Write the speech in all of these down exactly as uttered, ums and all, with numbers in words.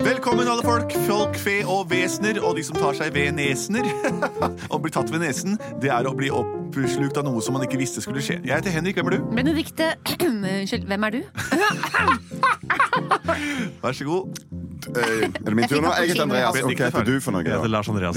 Velkommen alle folk, folk, fe og vesner, og de som tar seg ved nesner. Å bli tatt ved nesen, det er å bli oppslukt av noe som man ikke visste skulle skje. Jeg heter Henrik, hvem er du? Benedikte, unnskyld, hvem er du? Vær så god. Er det min tur nå? Jeg heter Andreas. Ok, heter du for noe? Jeg heter Lars Andreas.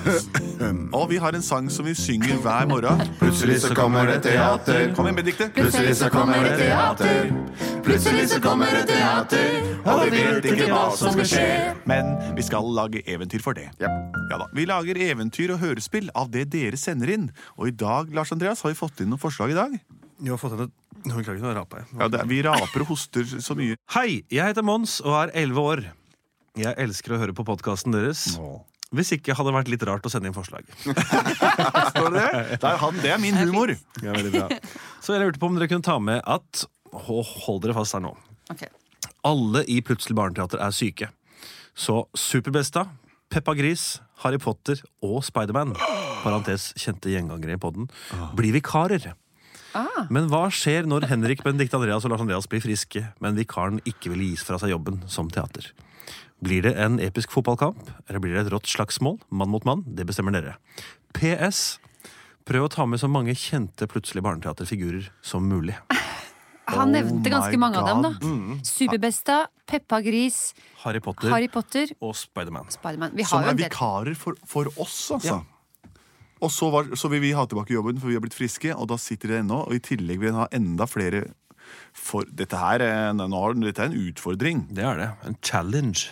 Og vi har en sang som vi synger hver morgen. Plutselig så kommer det teater. Kom igjen, Benedikte. Plutselig så kommer det teater. Plutselig så kommer det teater. Og vi vet ikke hva som skal skje, men vi skal lage eventyr for det. Yep. Ja da. Vi lager eventyr og hørespill av det dere sender inn. Og i dag, Lars Andreas, har vi fått inn noen forslag i dag. Jeg har fått en Nå klarer jeg ikke å rape. Ja, det, vi raper og hoster så mye. Hei, jeg heter Mons og er elleve år. Jeg elsker å høre på podcasten deres. Hvis ikke hadde det vært litt rart å sende inn forslag. Står det det? Det er, han, det er min humor. Ja, veldig bra. Så jeg lurte på om dere kunne ta med at hold dere fast her nå. Ok. Alle i Plutselig barneteater er syke. Så Superbesta, Peppa Gris, Harry Potter og Spiderman, parentes kjente gjengangere i podden, blir vikarer. Ah. Men hva skjer når Henrik, Benedikte, Andreas og Lars Andreas blir friske, men vikaren ikke vil gis fra seg jobben som teater? Blir det en episk fotballkamp, eller blir det et rått slagsmål, mann mot mann? Det bestemmer dere. P S. Prøv å ta med så mange kjente Plutselig barneteaterfigurer som mulig. Han nevnte Oh ganske my mange av dem da. God. Superbesta, Peppa Gris, Harry Potter Harry Potter, og Spiderman. Spiderman. Vi Som har jo er en del. vikarer for, for oss, altså. Og så, var, så vil vi ha tilbake jobben, for vi har blitt friske, og da sitter det ennå. Og i tillegg vil vi ha enda flere. For dette her er, nå, dette er en utfordring. Det er det. En challenge.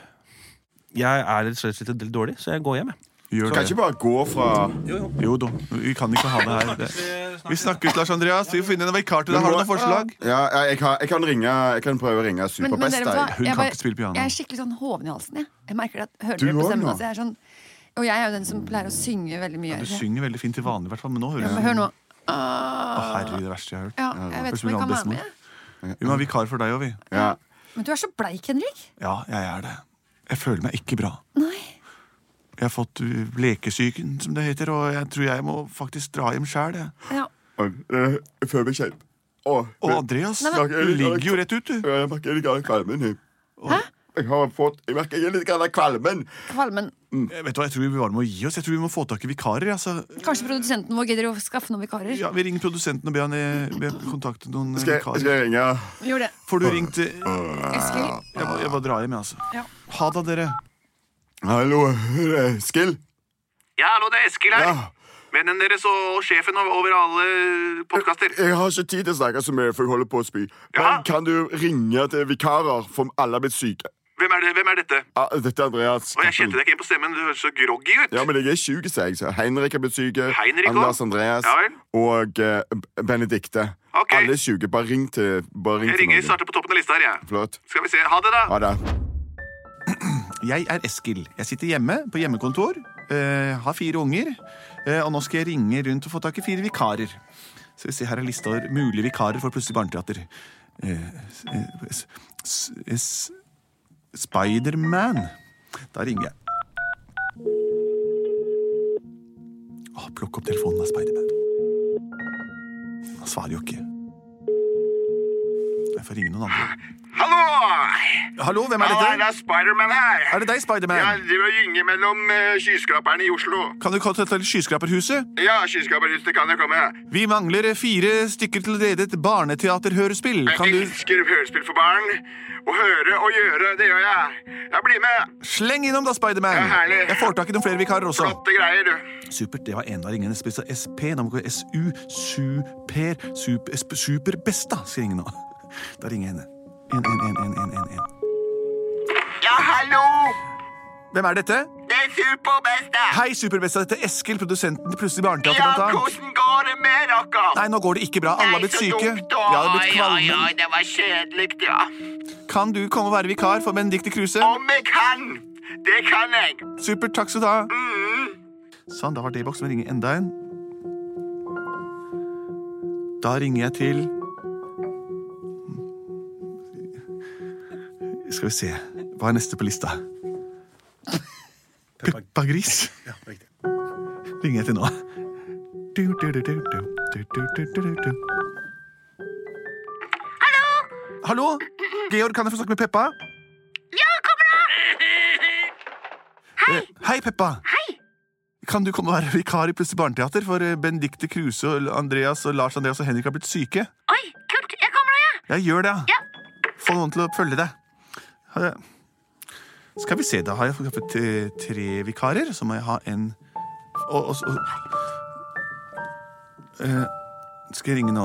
Jeg er litt, slett litt dårlig, så jeg går hjem. Gjør Kan det. ikke bare gå fra... Jo da, vi kan ikke ha det her. Det. Vi snakkes, Lars Andreas. Vi får finne en vikar til deg. Har du noen forslag? Ja, jeg, kan, jeg, kan ringe, jeg kan prøve å ringe Men, men dere vet hva? Superbesta. Hun Jeg, kan bare, ikke spille piano. jeg er skikkelig sånn hoven i halsen. Jeg, jeg merker at, hører Du dere på også stemmen? nå? Altså, jeg er sånn, og jeg er jo den som pleier å synge veldig mye. Du synger veldig fint til vanlig, i hvert fall, men nå hører Ja, jeg men hør nå. Å, Ah. herregud, det verste jeg har hørt. Ja, jeg vet ikke om jeg kan være med. Vi må ha vikar for deg, og vi. Ja. Men du er så bleik, Henrik. Ja, jeg er det. Jeg føler meg ikke bra. Nei. Jeg har fått uh, lekesyken, som det heter, og jeg tror jeg må faktisk dra hjem selv. Jeg. Ja. Jeg føler meg kjent. Å, Og Andreas, Nei, men- du ligger jo rett ut, du. Jeg merker litt av kvalmen. Hæ? Jeg har fått... Jeg merker litt av kvalmen. Kvalmen. Jeg vet du hva, jeg tror vi bare må gi oss. Jeg tror vi må få tak i vikarer. Altså. Kanskje produsenten vår gidder å skaffe noen vikarer? Ja, vi ringer produsenten og ber han eh, be kontakte noen eh, Skal jeg, vikarer. skal jeg ringe? Gjør det. Får du ringt eh, Eskil. Jeg må, jeg må dra hjem, jeg, altså. Ja. Ha det, dere. Hallo, det er Eskil? Ja, hallo, det er Eskil Ja. Vennen deres og sjefen over alle podcaster. Jeg har ikke tid til å snakke så mye, for jeg holder på å spy. Men Ja. kan du ringe til vikarer, for alle har blitt syke? Hvem er, det? Hvem er dette? Ja, dette er Andreas. Og jeg kjente deg ikke igjen på stemmen. Du høres så groggy ut. Ja, men jeg er syk, sier jeg. Så Heinrich har blitt syke. Heinrich Anders også? Andreas. Ja vel. Og eh, Benedikte. Ok. Alle er syke. Bare ring til, bare ring Jeg til ringer, noen. starter på toppen av lista her, jeg. Flott. Skal vi se. Ha det, da. Ha det. Jeg er Eskil. Jeg sitter hjemme på hjemmekontor, eh, har fire unger, eh, og nå skal jeg ringe rundt og få tak i fire vikarer. Så vi ser her er lista over mulige vikarer for Plutselig barneteater. Eh, s- s- s- Spiderman. Da ringer jeg. Å, plukk opp telefonen av Spiderman. Han svarer jo ikke. Jeg får ringe noen andre. Hallo! Hallo, hvem er Hallo, det dette? er Spiderman her. Er det deg, Spiderman? Jeg driver og gynger mellom uh, skyskraperne i Oslo. Kan du komme til skyskraperhuset? Ja, skyskraperhuset kan jeg komme. Vi mangler fire stykker til å lede et barneteaterhørespill. Kan Jeg du elsker hørespill for barn. Å høre og gjøre, det gjør jeg. Jeg blir med. slenge innom, da, Spiderman? Ja, herlig. Jeg får tak i noen flere vikarer også. Flotte greier, du. Supert, det var en av ringene. Spesielt S P, nå må vi gå S U, super, super, super, superbesta, skal jeg ringe nå. Da ringer jeg henne. En, en, en, en, en, en, en. Ja, hallo! Hvem er dette? Det er Superbesta. Hei, superbesta, dette er Eskil, produsenten til Plutselig barneteater, Ja, blant annet. hvordan går det med dere? Nei, nå går det ikke bra. Alle har blitt Nei, så syke. dumt, da. Vi har blitt Ja, ja, kvalmen. det var kjedelig, ja. Kan du komme og være vikar for Benedikte Kruse? Om jeg kan. Det kan jeg. Supert, takk skal du ha. Mm. Sånn, da var det i boks. Vi ringer enda en. Da ringer jeg til Skal vi se. Hva er neste på lista? Peppa Gris. Ja, riktig. Ringer jeg til nå. Du, du, du, du, du, du, du, du, du, du. Hallo? Hallo? Georg, kan jeg få snakke med Peppa? Ja, kommer da! Hei. Eh, hei, Peppa. Hei. Kan du komme og være vikar i Plutselig barneteater? For Benedikte Kruse og Andreas og Lars Andreas og Henrik har blitt syke. Oi, kult. Jeg kommer nå, jeg. Jeg gjør det. Ja. Få noen til å følge deg. Skal vi se, da har jeg fått tre vikarer. Så må jeg ha en og, og, og. Uh, Skal jeg ringe nå?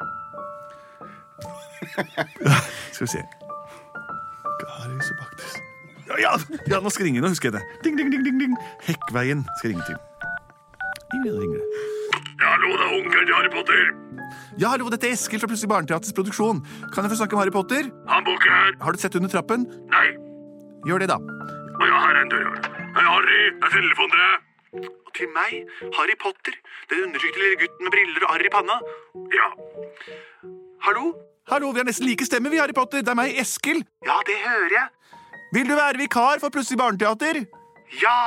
Skal vi se. Garius og Baktus. Ja, ja, ja, nå skal jeg ringe. Nå husker jeg det. Ding, ding, ding, ding, ding. Hekkveien skal jeg ringe til. Ingen ringer det. Ja, hallo, det er onkelen til Harry Potter. Ja, hallo, dette er Eskil fra Plutselig barneteaters produksjon. Kan jeg få snakke om Harry Potter? Han bor ikke her. Har du sett under trappen? Nei. Gjør det, da. Å ja, her er en dør. Hei, Harry. Jeg telefoner deg. Og til meg, Harry Potter. Den undertrykte lille gutten med briller og arr i panna. Ja. Hallo? Hallo, vi har nesten like stemme, vi, Harry Potter. Det er meg, Eskil. Ja, det hører jeg. Vil du være vikar for Plutselig barneteater? Ja.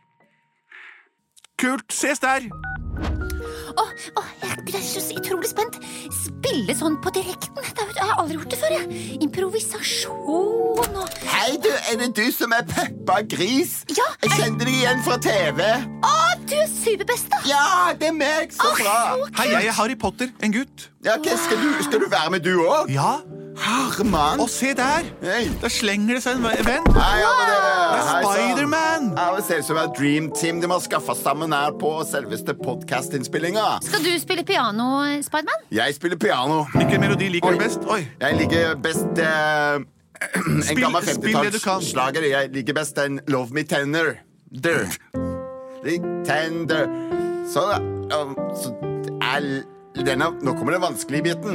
Kult, ses der. Åh, åh, jeg er så utrolig spent. Spille sånn på direkten. Det har jeg aldri gjort det før, jeg. Improvisasjon og... Hei, du, er det du som er Peppa Gris? Ja. Jeg kjente deg igjen fra T V. Åh, du er superbest, da. Ja, det er meg, så Åh, bra. så Hei, jeg er Harry Potter, en gutt. Ja, hva, skal, du, skal du være med du også? Ja. Herman. Og se der. Hei. Der slenger det seg en venn. Hei, alle dere. Det er Hei, sann. Spider-Man. Ja, det ser ut som et dream team de har skaffet sammen her på selveste podcast-innspillinga. Skal du spille piano, Spiderman? Jeg spiller piano. Hvilken melodi liker Oi. du best? Oi. Jeg liker best eh, en Spill- gammel spill det du kan. femtitalls-slager. Jeg liker best en Love Me Tender. Der. Litt tender. Så, um, så er denne, nå kommer den vanskelige biten.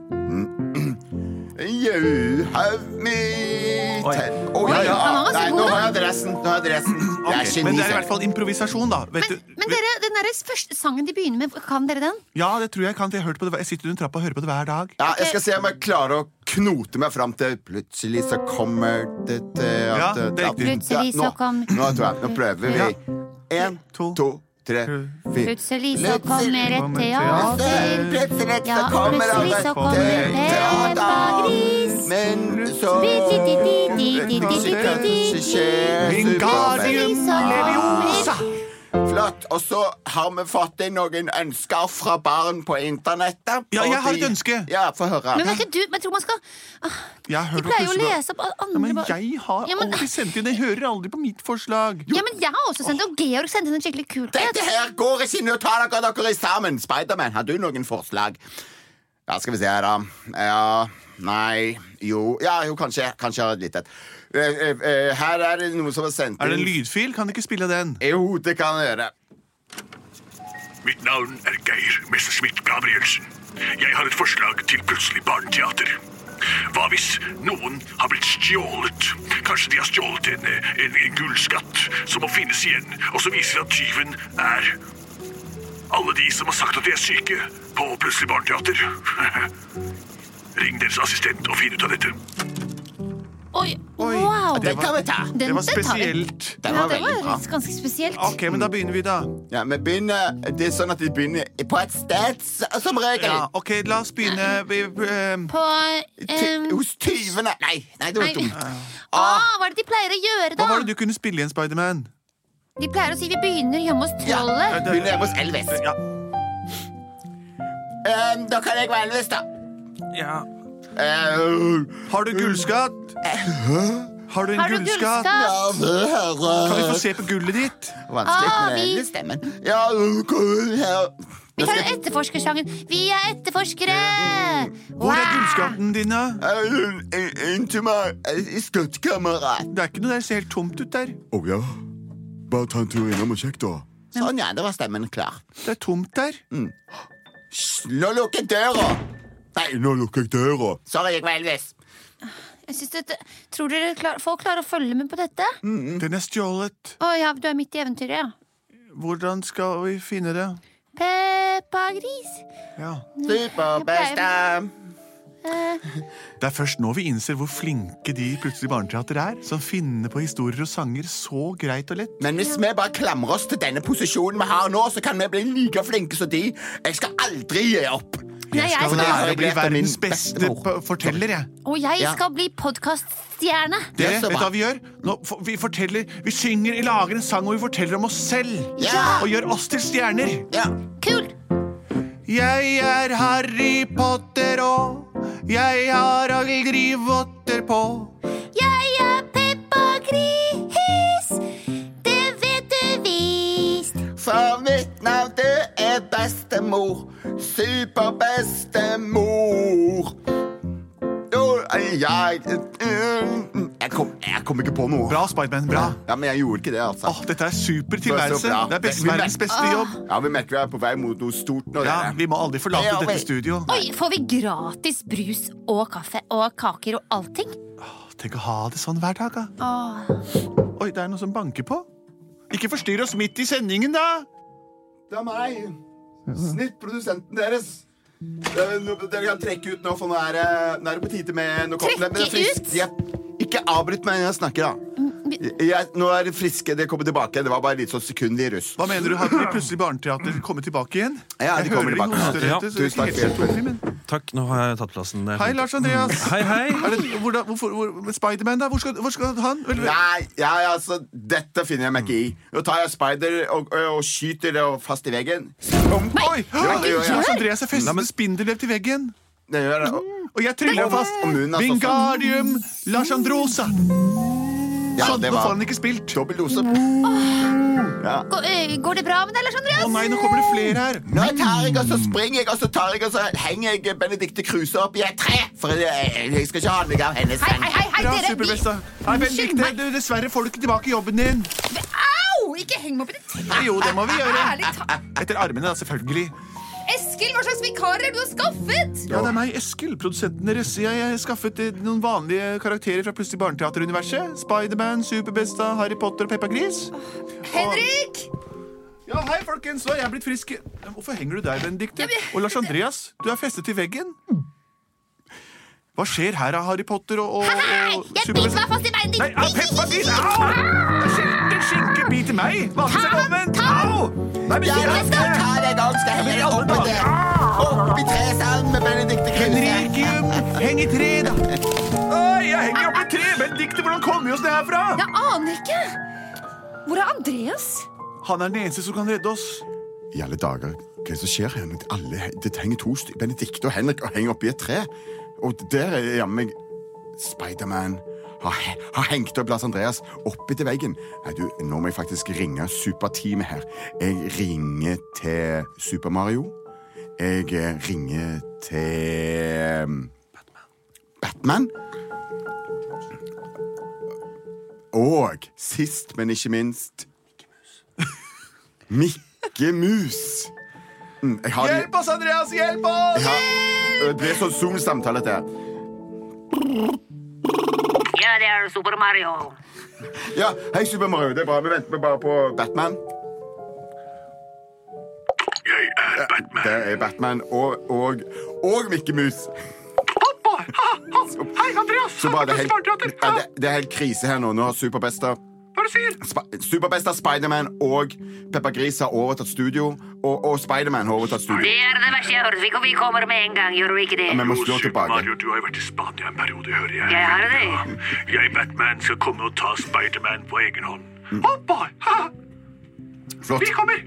You have me Oi. ten- Å, ja, ja. han var ganske Nei, god, nå da. har jeg adressen. Nå har jeg adressen. Jeg er Ok, geni men det er i selv. hvert fall improvisasjon, da. Vet Men, du, men dere, den der første sangen de begynner med, kan dere den? Ja, det tror jeg kan. Jeg, har hørt på det. Jeg sitter under trappa og hører på det hver dag. Ja, jeg skal se om jeg klarer å knote meg fram til plutselig så kommer det til at Ja, det er riktig. Plutselig så nå, kom- Nå tror jeg. Nå prøver vi. Ja. En, To. to, tre, fire. Plutselig så kommer et kommer teater. Plutselig Ja, så kommer plutselig det så et kommer Peppa Gris. Men så Wingardium Leviosa. Flott. Og så har vi fått inn noen ønsker fra barn på internettet. Ja, jeg Og har de- et ønske. Ja, få høre. Men vet ikke du, men jeg tror man skal ah, Jeg har De hørt på pleier jo å plutselig- lese opp andre Ja, men ba- jeg har Ja, men- aldri sendt inn. Jeg hører aldri på mitt forslag. Ja, men jeg har også sendt det, og Georg sendte en skikkelig kult. Dette her går ikke. Nå tar dere dere sammen. Spiderman, har du noen forslag? Ja, skal vi se her, da. Ja, nei, jo Ja, jo, kanskje. Kanskje jeg har et lite et. Eh, eh, eh, Her er det noen som har sendt Er det en inn lydfil? Kan du ikke spille den? Jo, det kan jeg gjøre. Mitt navn er Geir Messerschmidt Gabrielsen. Jeg har et forslag til Plutselig barneteater. Hva hvis noen har blitt stjålet? Kanskje de har stjålet en, en, en gullskatt som må finnes igjen, og så viser det at tyven er alle de som har sagt at de er syke på Plutselig barneteater. Ring deres assistent og finn ut av dette. Oi, Oi, wow. Det kan vi ta. Den- Det var den tar vi. spesielt. Den Ja, var det veldig bra. var ganske spesielt. Ok, men da begynner vi, da. Ja, vi begynner, Det er sånn at vi begynner på et sted s- som regel. Ja, ok, la oss begynne vi, eh, På Ty um, hos tyvene. Nei, nei, det var Nei. dumt. ah, Hva er det de pleier å gjøre, da? Hva var det du kunne spille i en Spiderman? De pleier å si vi begynner hjemme hos Ja, trollet. begynner hjemme hos Elvis. Ja. Um, da kan jeg være Elvis, da. ja. Uh, Har du gullskatt? Har du en Har du gullskatt? gullskatt? ja, vi hører. Kan vi få se på gullet ditt? Vanskelig Ah, med vi- den stemmen. Ja, kom her. Vi tar etterforskersangen. Vi er etterforskere! Hvor er gullskatten din, da? Inn til meg i skattkammeret. Det er ikke noe der, ser helt tomt ut der. Å ja. Bare ta en tur innom og sjekk, da. Sånn, ja. Det var stemmen klar. Det er tomt der. Hysj, nå lukker jeg døra. Nei, nå lukker jeg døra. Sorry, jeg var Elvis. Jeg synes dette, tror dere klar, folk klarer å følge med på dette? Den er stjålet. Å ja, du er midt i eventyret, ja. Hvordan skal vi finne det? Peppa Gris. Ja. Superbeste. Det er først nå vi innser hvor flinke de Plutselig barneteater er, som finner på historier og sanger så greit og lett. Men hvis vi bare klamrer oss til denne posisjonen vi har nå, så kan vi bli like flinke som de. Jeg skal aldri gi opp. Nei, jeg skal skal- lære å bli Jeg vet det er min verdens beste bestemor. p- forteller, jeg. Og jeg Ja. skal bli podcaststjerne. Dere, Ja, så vet du bra. hva vi gjør? Nå, for, vi forteller, vi synger, vi lager en sang hvor vi forteller om oss selv. Ja. Og gjør oss til stjerner. Ja. Kult. Jeg er Harry Potter, og jeg har agelgrivotter på. Jeg er Peppa Gris. Det vet du visst. For mitt navn det er bestemor. Superbestemor. Jo, jeg Jeg jeg kom, jeg kom ikke på noe. Bra, Spiderman. Bra. Ja, men jeg gjorde ikke det, altså. Åh, dette er super Så tilværelse. bra. Det er best, Vi mer- verdens beste jobb. Ja, vi merker vi er på vei mot noe stort nå, Ja, dere. Vi må aldri forlate Ja, dette vi- studio. Oi, får vi gratis brus og kaffe og kaker og allting? Tenk å ha det sånn hver dag, da. Åh. Oi, det er noe som banker på. Ikke forstyrr oss midt i sendingen, da. Det er meg. Snittprodusenten deres. Eh, nå- Dere kan trekke ut nå, for nå er det, nå er det på tide med noe Trekke Men det er friskt. ut? Jeg, ikke avbryt meg når jeg snakker, da. Jeg, nå er det friske. Det kommer tilbake. Det var bare litt sånn sekundvirus. Hva mener du? Har de plutselig Barneteater kommet tilbake igjen? Ja, de Jeg kommer hører de tilbake. hoster Ja, etter, så det er tusen takk ikke for helt forståelig, men... Takk, nå har jeg tatt plassen. Det er Hei, fint. Lars Andreas. Hei, hei. Er det, hvor, da- hvorfor, hvor, Spiderman, da? Hvor skal, hvor skal han? Vel, Nei, ja, altså, dette finner jeg meg ikke i. Nå tar jeg spider og, og, og skyter det fast i veggen. Om. Oi! Ja, det gjør jeg. Lars Andreas er festet med spindelvev til veggen. Det gjør jeg. Og, Og jeg tryller Og- fast. og munnen er så sånn. Wingardium Larsandrosa. ja, Sånn, det nå får var han ikke spilt. dobbel dose. Ja. Går, øh, går det bra med deg, Lars Andreas? Å nei, nå kommer det flere her. Nå tar jeg, og så springer jeg, og så tar jeg, og så henger jeg Benedikte Kruse opp i et tre. For jeg, jeg skal ikke ha noe av hennes Hei, sang. hei, hei, hei Bra, dere. Vi... superbesta. Nei, Unnskyld Benedikte, meg. du, dessverre får du ikke tilbake jobben din. Au! Ikke heng meg opp i det treet. Jo, det må vi gjøre. Ærlig talt. Etter armene, da, selvfølgelig. Eskil, hva slags vikarer er det du har skaffet? Ja, det er meg, Eskil, produsenten deres. Jeg har skaffet eh, noen vanlige karakterer fra Plutselig barneteater-universet. Spiderman, Superbesta, Harry Potter og Peppa Gris. Henrik! Ja, hei, folkens. Nå er jeg blitt frisk. Hvorfor henger du der, Benedikte? Og Lars Andreas, du er festet til veggen. Hva skjer her av Harry Potter og, og, Hei, og jeg biter meg fast i Nei, Benedikt. ah, Peppa Gris! Au! En skinke biter meg! Vanligvis er det omvendt. Au! Nei, men Ja, ikke jeg skal ta deg og skal henge deg opp i det. Opp i tresalen med Benedikte Kruse. Henrikium, heng i tre, da. Oi, jeg henger opp i tre. Benedikte, hvordan kommer vi oss ned herfra? Jeg aner ikke. Hvor er Andreas? Han er den eneste som kan redde oss. I alle dager, hva er det som skjer her? Alle, det henger to stykker. Benedikte og Henrik og henger oppi et tre. Og der er jammen meg Spiderman har, har hengt opp Lars Andreas oppi til veggen. Nei, du, nå må jeg faktisk ringe superteamet her. Jeg ringer til Super Mario. Jeg eh, ringer til Batman. Batman? Og sist, men ikke minst Mikke Mus. Mm, jeg har de- Hjelp oss, Andreas! Hjelp oss! ja, det blir sånn Zoom-samtale dette. Ja, det er Super Mario. Ja, hei Super Mario, det er bra. Vi venter bare på Batman. Jeg er Batman. Det er Batman og, og, og Mikke Mus. Hei, Andreas. Så bra, det, er helt, Barneteater. ja, det, det er helt krise her nå. Nå har Superbesta Hva er det du sier? Sp Superbesta, Spiderman og Peppa Gris har overtatt studio. Og, og Spiderman har overtatt studio. Det er det verste jeg har hørt. Vi, vi kommer med en gang, gjør du ikke det? Ja, men vi må slå Super tilbake. Mario, du har jo vært i Spania en periode, hører jeg. Jeg har det. Ja. Jeg, Batman, skal komme og ta Spiderman på egen hånd. Mm. Oh boy! Ha! Flott. Vi kommer!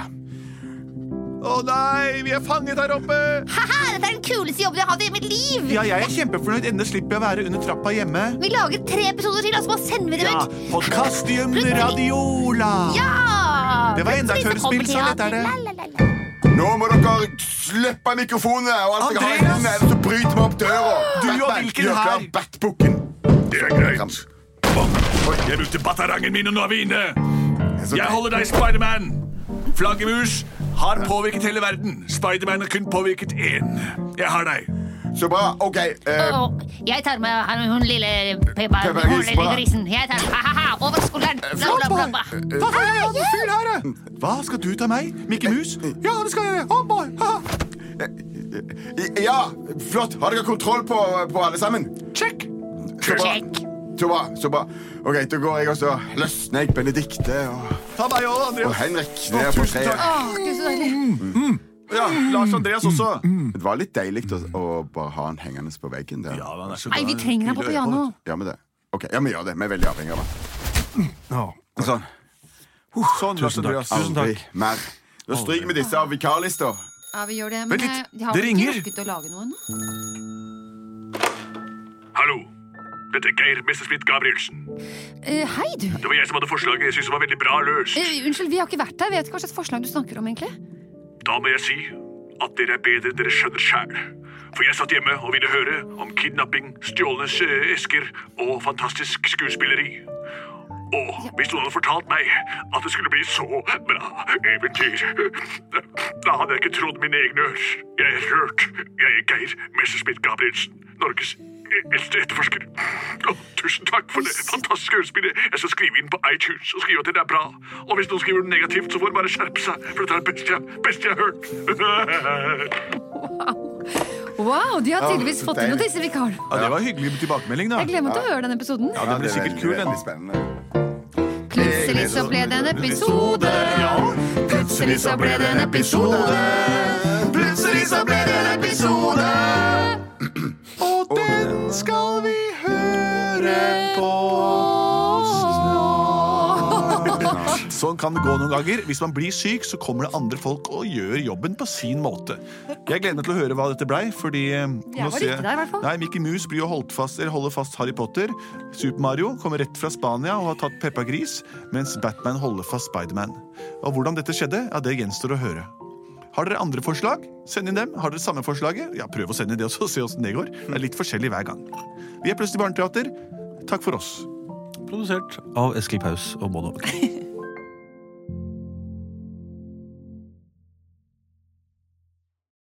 Å nei, vi er fanget her oppe! Haha, dette er den kuleste jobben jeg har hatt i mitt liv. Ja, jeg er kjempefornøyd. Endelig slipper jeg å være under trappa hjemme. Vi lager tre episoder til, og så bare sender vi dem Ja, ut. Podcastium Radiola. Ja! Det var enda et Plutselig så hørespill, så kommer lett er det. teater. La, la, la, la. Nå må dere slippe mikrofonene og alt jeg har i Andreas! hendene, ellers så bryter vi opp døra. Du og Batman, hvilken gjør klar her? Batbukken. Det er greit. Jeg brukte batarangen min og nå er vi inne. Så- Jeg holder deg, Spiderman. Flaggermus har påvirket hele verden. Spiderman har kun påvirket én. Jeg har deg. Så bra. OK. eh, Og jeg tar med han, hun lille Peppa, Peppa hun Gris, lille bra. grisen. Jeg tar ha-ha-ha over skulderen. Bla, bla, bla, bla. Hva får jeg av fyr her? da? Hva, skal du ta meg? Mikke Mus? Ja, det skal jeg. Oh boy. Ha. Ja, flott. Har dere kontroll på, på alle sammen? Check. Så bra. Check. Så bra. så bra. OK, da går jeg og så løsner jeg Benedikte og, Ta meg òg, og Andreas. Henrik Å, ned på tusen treet. takk. Åh, Gud, så deilig. Ja, Lars Andreas også. Det var litt deilig å, å bare ha han hengende på veggen der. Ja, han er så Nei, vi glad. trenger han på Hyggelig å høre piano. vet du. Ja, men det. Ok, ja, vi gjør det. Vi er veldig avhengig av han. Ja. Sånn. Sånn, Lars Tusen takk. Andreas. Tusen Aldri mer. Da stryker vi disse av vikarlister. Ja, vi gjør det, Vent men litt, eh, de har det vel ringer. ikke rukket å lage noe ennå. Hallo. Dette er Geir Messerschmidt Gabrielsen. Eh, hei, du. Det var jeg som hadde forslaget. Jeg synes det var veldig bra løst. Eh, unnskyld, vi har ikke vært der. Vet ikke hva slags forslag du snakker om, egentlig. Da må jeg si at dere er bedre enn dere skjønner sjæl. For jeg satt hjemme og ville høre om kidnapping, stjålne eh, esker og fantastisk skuespilleri. Og hvis noen hadde fortalt meg at det skulle bli så bra eventyr, da hadde jeg ikke trodd mine egne ører. Jeg er rørt. Jeg er Geir Messerschmidt Gabrielsen, Norges eldste etterforsker. Å, tusen takk for det fantastiske ørespillet. Jeg skal skrive inn på iTunes og skrive at det er bra. Og hvis noen skriver noe negativt, så får de bare skjerpe seg, for det er det beste jeg, beste jeg har hørt. Wow, de har tydeligvis Ja, fått inn noe disse vikarene. Ja, det var hyggelig med tilbakemelding, da. Jeg gleder meg til å høre den episoden. Ja, det blir er sikkert veldig, kul, veldig den. spennende. Plutselig så ble det en episode. Plutselig så ble det en episode. Plutselig så ble det en episode. Og den skal vi høre på Sånn kan det gå noen ganger. Hvis man blir syk, så kommer det andre folk og gjør jobben på sin måte. Jeg gleder meg til å høre hva dette blei, fordi Jeg nå var ser ikke der, i hvert fall. Nei, Mickey Mouse blir jo holdt fast, eller holder fast Harry Potter. Super Mario kommer rett fra Spania og har tatt Peppa Gris, mens Batman holder fast Spiderman. Og hvordan dette skjedde, ja, det gjenstår å høre. Har dere andre forslag? Send inn dem. Har dere samme forslaget? Ja, prøv å sende det også, og se hvordan det går. Det er litt forskjellig hver gang. Vi er Plutselig barneteater. Takk for oss. Produsert av Eskil Paus og Bono.